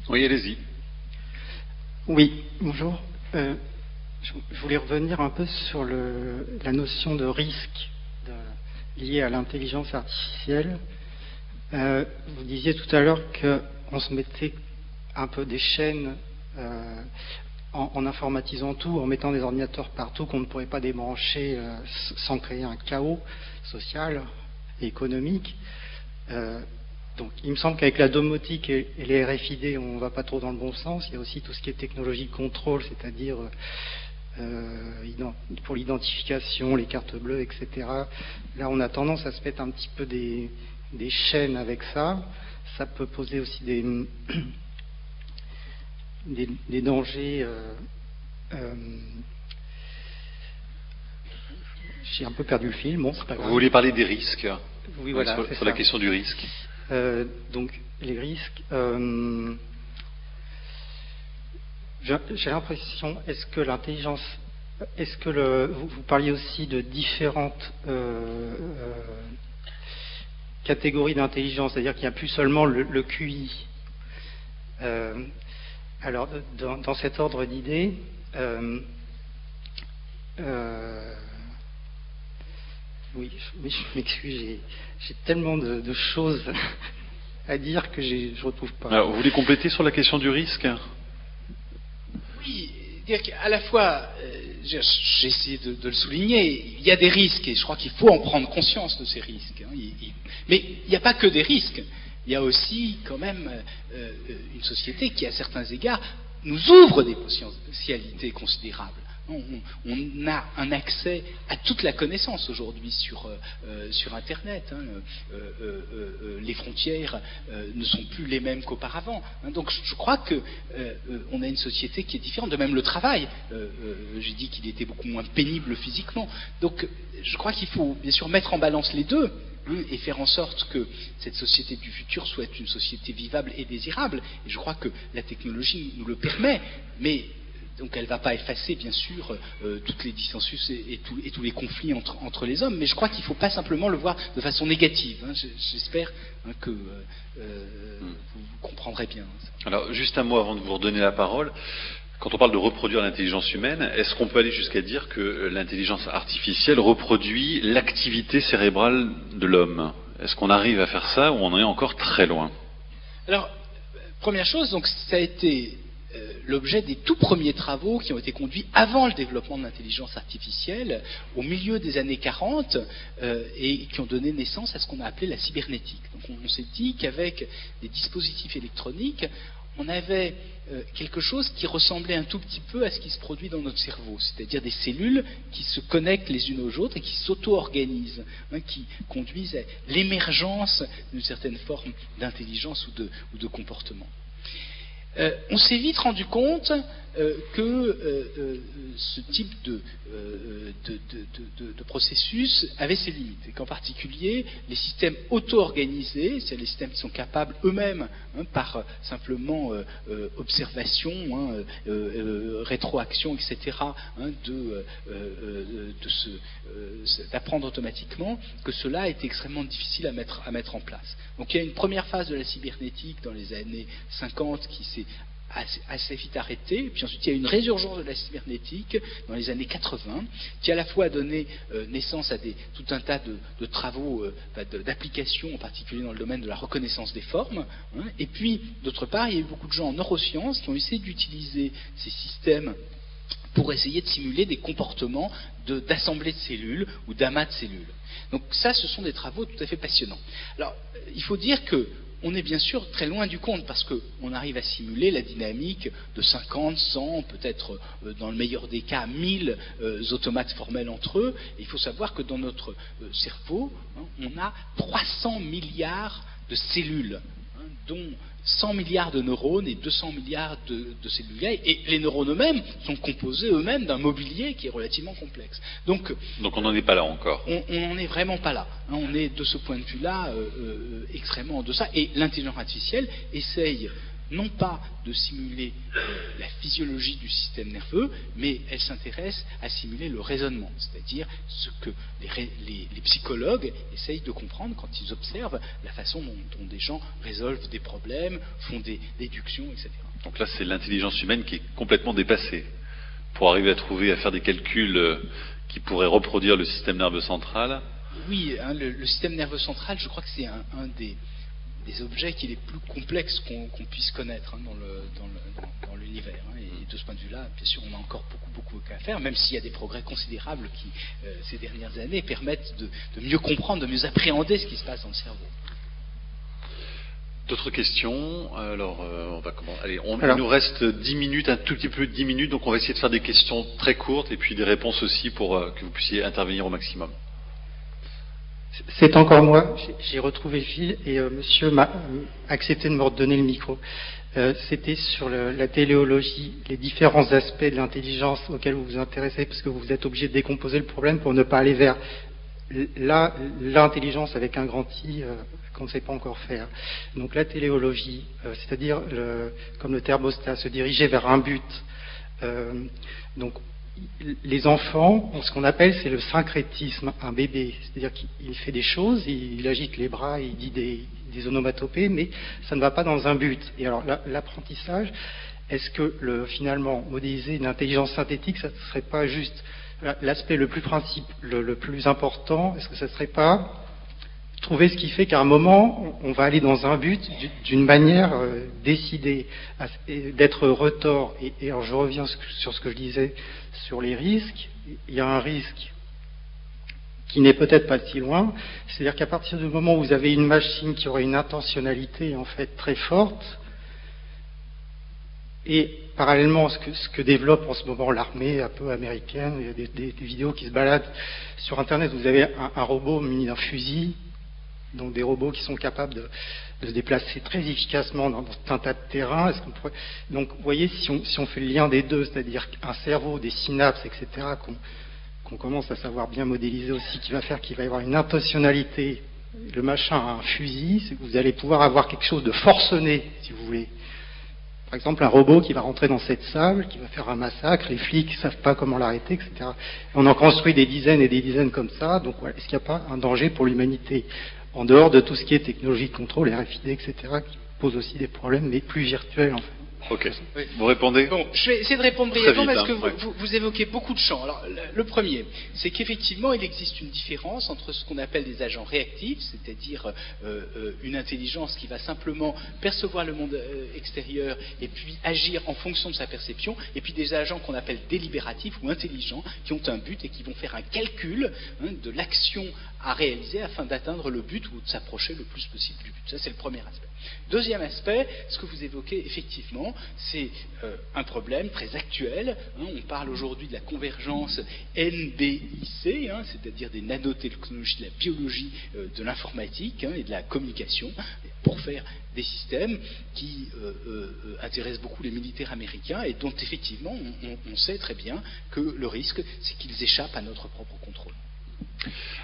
Oui, allez-y. Oui, bonjour. Je voulais revenir un peu sur la notion de risque liée à l'intelligence artificielle. Vous disiez tout à l'heure qu'on se mettait un peu des chaînes en informatisant tout, en mettant des ordinateurs partout qu'on ne pourrait pas débrancher sans créer un chaos social et économique. Donc, il me semble qu'avec la domotique et les RFID, on ne va pas trop dans le bon sens. Il y a aussi tout ce qui est technologie de contrôle, c'est-à-dire pour l'identification, les cartes bleues, etc. Là, on a tendance à se mettre un petit peu des chaînes avec ça. Ça peut poser aussi des dangers. J'ai un peu perdu le fil, bon, c'est pas grave. Vous voulez parler des risques? Oui, voilà. Sur la question du risque. Donc, les risques. J'ai l'impression, vous parliez aussi de différentes catégories d'intelligence, c'est-à-dire qu'il n'y a plus seulement le QI. Alors, dans cet ordre d'idées, oui, je m'excuse, j'ai tellement de choses à dire que je ne retrouve pas. Alors, vous voulez compléter sur la question du risque? Oui, dire qu'à la fois, j'ai essayé de le souligner, il y a des risques et je crois qu'il faut en prendre conscience de ces risques. Mais il n'y a pas que des risques. Il y a aussi quand même une société qui, à certains égards, nous ouvre des potentialités considérables. On a un accès à toute la connaissance aujourd'hui sur Internet. Les frontières ne sont plus les mêmes qu'auparavant. Donc je crois que on a une société qui est différente. De même le travail. J'ai dit qu'il était beaucoup moins pénible physiquement. Donc je crois qu'il faut bien sûr mettre en balance les deux. Et faire en sorte que cette société du futur soit une société vivable et désirable. Et je crois que la technologie nous le permet, mais donc elle ne va pas effacer, bien sûr, toutes les dissensus et tous les conflits entre les hommes, mais je crois qu'il ne faut pas simplement le voir de façon négative. J'espère que vous comprendrez bien. Alors, juste un mot avant de vous redonner la parole. Quand on parle de reproduire l'intelligence humaine, est-ce qu'on peut aller jusqu'à dire que l'intelligence artificielle reproduit l'activité cérébrale de l'homme? Est-ce qu'on arrive à faire ça ou on en est encore très loin? Alors, première chose, donc ça a été l'objet des tout premiers travaux qui ont été conduits avant le développement de l'intelligence artificielle, au milieu des années 40, et qui ont donné naissance à ce qu'on a appelé la cybernétique. Donc on s'est dit qu'avec des dispositifs électroniques, on avait quelque chose qui ressemblait un tout petit peu à ce qui se produit dans notre cerveau, c'est-à-dire des cellules qui se connectent les unes aux autres et qui s'auto-organisent, qui conduisent à l'émergence d'une certaine forme d'intelligence ou de comportement. On s'est vite rendu compte que ce type de processus avait ses limites, et qu'en particulier les systèmes auto-organisés, c'est-à-dire les systèmes qui sont capables eux-mêmes, par simplement observation, rétroaction, etc., d'apprendre automatiquement, que cela est extrêmement difficile à mettre en place. Donc il y a une première phase de la cybernétique dans les années 50 qui s'est assez vite arrêté, et puis ensuite il y a une résurgence de la cybernétique dans les années 80 qui à la fois a donné naissance à tout un tas de travaux, d'applications, en particulier dans le domaine de la reconnaissance des formes, et puis d'autre part il y a eu beaucoup de gens en neurosciences qui ont essayé d'utiliser ces systèmes pour essayer de simuler des comportements d'assemblée de cellules ou d'amas de cellules. Donc ça, ce sont des travaux tout à fait passionnants. Alors il faut dire que on est bien sûr très loin du compte parce qu'on arrive à simuler la dynamique de 50, 100, peut-être dans le meilleur des cas 1000 automates formels entre eux. Et il faut savoir que dans notre cerveau, on a 300 milliards de cellules, dont 100 milliards de neurones et 200 milliards de cellules. Et les neurones eux-mêmes sont composés eux-mêmes d'un mobilier qui est relativement complexe. Donc on n'en est pas là encore. On n'en est vraiment pas là. On est de ce point de vue-là extrêmement en deçà. Et l'intelligence artificielle essaye non pas de simuler la physiologie du système nerveux, mais elle s'intéresse à simuler le raisonnement, c'est-à-dire ce que les psychologues essayent de comprendre quand ils observent la façon dont des gens résolvent des problèmes, font des déductions, etc. Donc là, c'est l'intelligence humaine qui est complètement dépassée pour arriver à faire des calculs qui pourraient reproduire le système nerveux central. Oui, hein, le système nerveux central, je crois que c'est un des objets qui est les plus complexes qu'on puisse connaître dans l'univers. Hein, et de ce point de vue-là, bien sûr, on a encore beaucoup à faire, même s'il y a des progrès considérables qui, ces dernières années, permettent de mieux comprendre, de mieux appréhender ce qui se passe dans le cerveau. D'autres questions? Alors, il nous reste 10 minutes, un tout petit peu de 10 minutes, donc on va essayer de faire des questions très courtes et puis des réponses aussi pour que vous puissiez intervenir au maximum. C'est encore moi, j'ai retrouvé le fil et monsieur m'a accepté de me redonner le micro. C'était sur la téléologie, les différents aspects de l'intelligence auxquels vous vous intéressez, parce que vous êtes obligé de décomposer le problème pour ne pas aller vers l'intelligence avec un grand I qu'on ne sait pas encore faire. Donc la téléologie, c'est-à-dire comme le thermostat, se diriger vers un but. Donc les enfants ont ce qu'on appelle, c'est le syncrétisme, un bébé, c'est-à-dire qu'il fait des choses, il agite les bras, il dit des onomatopées, mais ça ne va pas dans un but. Et alors l'apprentissage, est-ce que finalement modéliser une intelligence synthétique, ça ne serait pas juste l'aspect le plus important, est-ce que ça ne serait pas trouver ce qui fait qu'à un moment, on va aller dans un but d'une manière décidée, d'être retors. Et alors je reviens sur ce que je disais sur les risques. Il y a un risque qui n'est peut-être pas si loin, c'est-à-dire qu'à partir du moment où vous avez une machine qui aurait une intentionnalité en fait très forte, et parallèlement ce que développe en ce moment l'armée un peu américaine, il y a des vidéos qui se baladent sur Internet, vous avez un robot muni d'un fusil, donc des robots qui sont capables de se déplacer très efficacement dans un tas de terrain. Donc vous voyez, si on fait le lien des deux, c'est-à-dire un cerveau, des synapses, etc., qu'on commence à savoir bien modéliser aussi, qui va faire qu'il va y avoir une intentionnalité, le machin a un fusil, c'est que vous allez pouvoir avoir quelque chose de forcené, si vous voulez. Par exemple, un robot qui va rentrer dans cette salle, qui va faire un massacre, les flics ne savent pas comment l'arrêter, etc. On en construit des dizaines et des dizaines comme ça, donc voilà, est-ce qu'il n'y a pas un danger pour l'humanité en dehors de tout ce qui est technologie de contrôle, RFID, etc., qui pose aussi des problèmes, mais plus virtuels, en fait. Ok. Oui. Vous répondez? Bon, je vais essayer de répondre brièvement parce que ouais. vous évoquez beaucoup de champs. Alors, le premier, c'est qu'effectivement, il existe une différence entre ce qu'on appelle des agents réactifs, c'est-à-dire une intelligence qui va simplement percevoir le monde extérieur et puis agir en fonction de sa perception, et puis des agents qu'on appelle délibératifs ou intelligents, qui ont un but et qui vont faire un calcul de l'action à réaliser afin d'atteindre le but ou de s'approcher le plus possible du but. Ça, c'est le premier aspect. Deuxième aspect, ce que vous évoquez effectivement, c'est un problème très actuel. On parle aujourd'hui de la convergence NBIC, c'est-à-dire des nanotechnologies, de la biologie, de l'informatique et de la communication, pour faire des systèmes qui intéressent beaucoup les militaires américains et dont effectivement on sait très bien que le risque, c'est qu'ils échappent à notre propre contrôle.